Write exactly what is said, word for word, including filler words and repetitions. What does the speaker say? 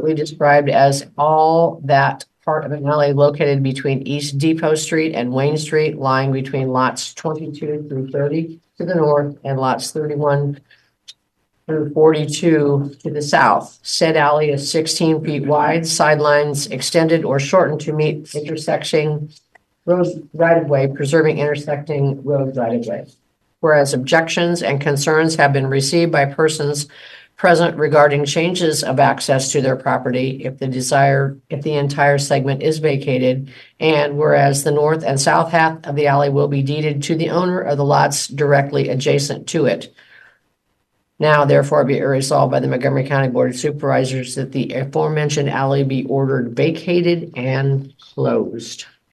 appropriately described as all that part of an alley located between East Depot Street and Wayne Street, lying between lots twenty-two through thirty to the north and lots thirty-one through forty-two to the south. Said alley is sixteen feet wide, sidelines extended or shortened to meet intersecting road right-of-way, preserving intersecting road right-of-way. Whereas objections and concerns have been received by persons present regarding changes of access to their property if the desire, if the entire segment is vacated, and whereas the north and south half of the alley will be deeded to the owner of the lots directly adjacent to it. Now, therefore, be it resolved by the Montgomery County Board of Supervisors that the aforementioned alley be ordered vacated and closed.